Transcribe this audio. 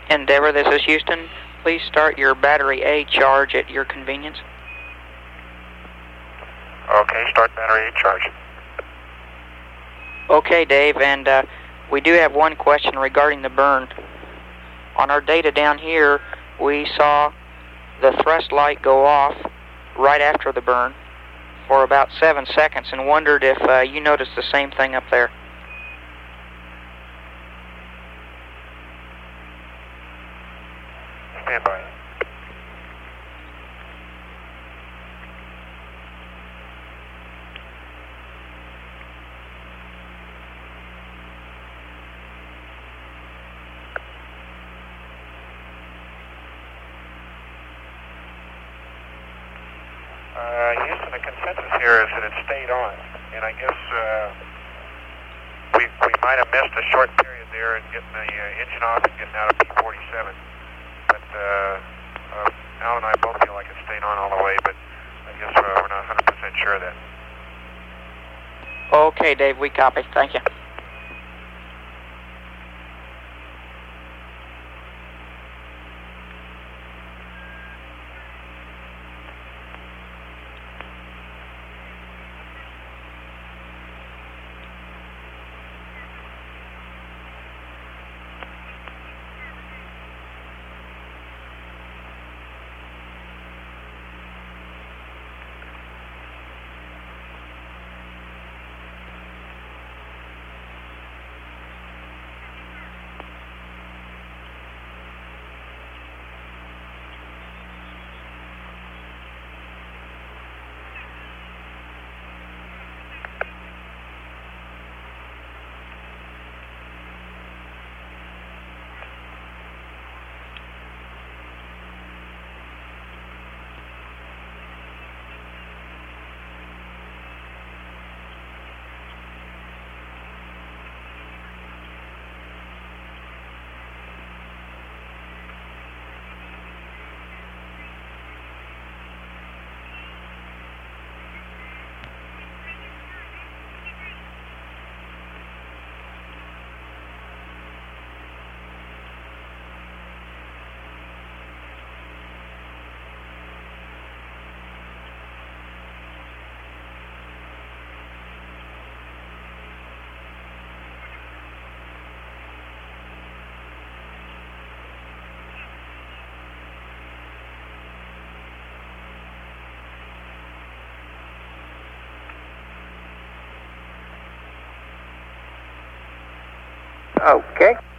Endeavor, this is Houston. Please start your battery A charge at your convenience. Okay, start battery A charge. Okay, Dave, and we do have one question regarding the burn. On our data down here, we saw the thrust light go off right after the burn for about 7 seconds and wondered if you noticed the same thing up there. Stand by. Houston, the consensus here is that it stayed on, and I guess we might have missed a short period there in getting the engine off and getting out of P47. But Al and I both feel like it stayed on all the way, but I guess we're not 100% sure of that. Okay, Dave, we copy. Thank you. Okay.